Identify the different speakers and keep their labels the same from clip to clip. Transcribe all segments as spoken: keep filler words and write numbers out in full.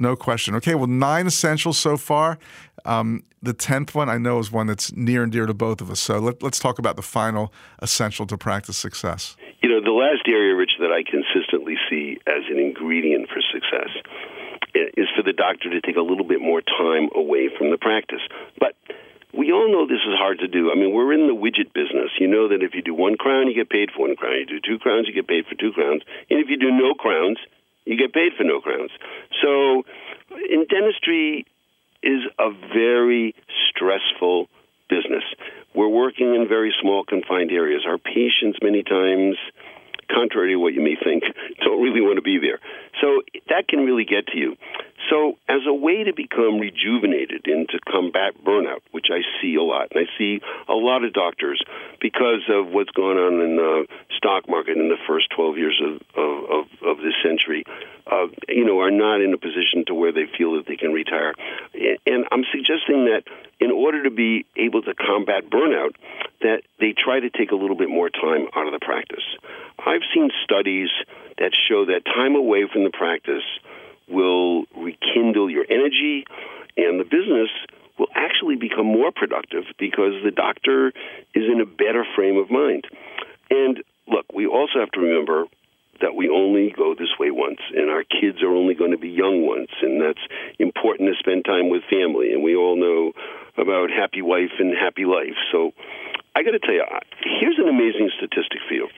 Speaker 1: No question. Okay, well, nine essentials so far. Um, the tenth one I know is one that's near and dear to both of us. So let, let's talk about the final essential to practice success.
Speaker 2: You know, the last area, Rich, that I consistently see as an ingredient for success is for the doctor to take a little bit more time away from the practice. But we all know this is hard to do. I mean, we're in the widget business. You know that if you do one crown, you get paid for one crown. You do two crowns, you get paid for two crowns. And if you do no crowns, you get paid for no crowns. So in dentistry is a very stressful business. We're working in very small, confined areas. Our patients many times, contrary to what you may think, don't really want to be there. So that can really get to you. So as a way to become rejuvenated and to combat burnout, which I see a lot, and I see a lot of doctors because of what's going on in the stock market in the first twelve years of, of, of this century, uh, you know, are not in a position to where they feel that they can retire. And I'm suggesting that in order to be able to combat burnout, that they try to take a little bit more time out of the practice. I've seen studies that show that time away from the practice will rekindle your energy, and the business will actually become more productive because the doctor is in a better frame of mind. And look, we also have to remember that we only go this way once, and our kids are only going to be young once, and that's important to spend time with family. And we all know about happy wife and happy life. So I got to tell you, here's an amazing statistic for you.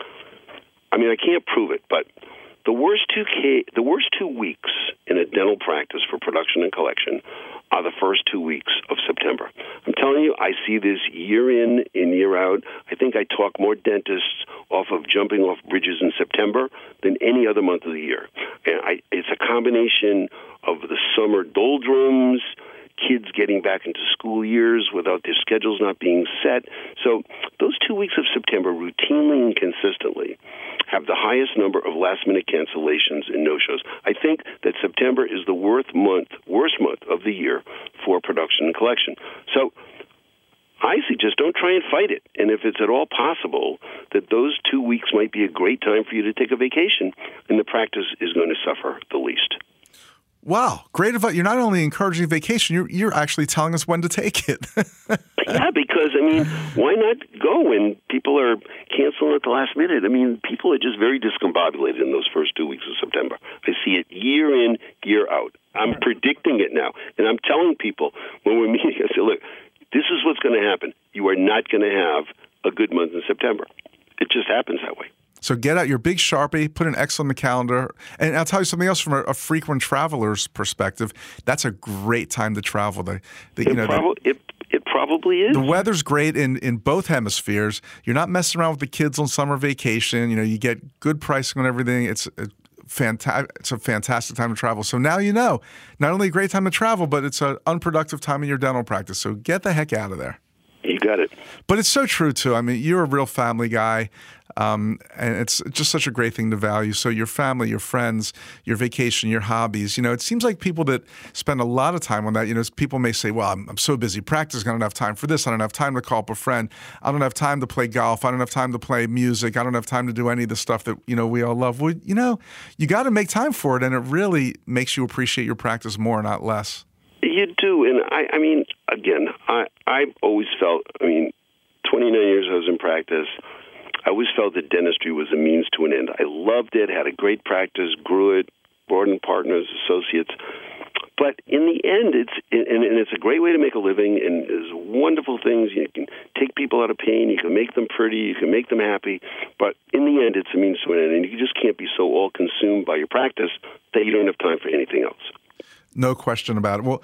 Speaker 2: I mean, I can't prove it, but the worst two ca- the worst two weeks in a dental practice for production and collection are the first two weeks of September. I'm telling you, I see this year in and year out. I think I talk more dentists off of jumping off bridges in September than any other month of the year. And I, it's a combination of the summer doldrums, kids getting back into school years without their schedules not being set. So those two weeks of September routinely and consistently have the highest number of last-minute cancellations and no-shows. I think that September is the worst month, worst month of the year for production and collection. So I suggest don't try and fight it. And if it's at all possible that those two weeks might be a great time for you to take a vacation, and the practice is going to suffer the least.
Speaker 1: Wow, great advice. You're not only encouraging vacation, you're you're actually telling us when to take it.
Speaker 2: Yeah, because, I mean, why not go when people are canceling at the last minute? I mean, people are just very discombobulated in those first two weeks of September. I see it year in, year out. I'm predicting it now. And I'm telling people when we're meeting, I say, look, this is what's going to happen. You are not going to have a good month in September. It just happens that way.
Speaker 1: So get out your big Sharpie, put an X on the calendar. And I'll tell you something else from a, a frequent traveler's perspective. That's a great time to travel. The, the, you
Speaker 2: it,
Speaker 1: know,
Speaker 2: prob-
Speaker 1: the,
Speaker 2: it, it probably is.
Speaker 1: The weather's great in, in both hemispheres. You're not messing around with the kids on summer vacation. You know, you get good pricing on everything. It's a, fanta- it's a fantastic time to travel. So now you know, not only a great time to travel, but it's an unproductive time in your dental practice. So get the heck out of there.
Speaker 2: You got it.
Speaker 1: But it's so true, too. I mean, you're a real family guy, um, and it's just such a great thing to value. So your family, your friends, your vacation, your hobbies, you know, it seems like people that spend a lot of time on that, you know, people may say, well, I'm, I'm so busy practicing, I don't have time for this, I don't have time to call up a friend, I don't have time to play golf, I don't have time to play music, I don't have time to do any of the stuff that, you know, we all love. Well, you know, you got to make time for it, and it really makes you appreciate your practice more, not less.
Speaker 2: You do, and I, I mean, again, I, I've always felt, I mean, twenty-nine years I was in practice, I always felt that dentistry was a means to an end. I loved it, had a great practice, grew it, brought in partners, associates. But in the end, it's and, and it's a great way to make a living, and there's wonderful things. You can take people out of pain, you can make them pretty, you can make them happy, but in the end, it's a means to an end, and you just can't be so all-consumed by your practice that you don't have time for anything else.
Speaker 1: No question about it. Well,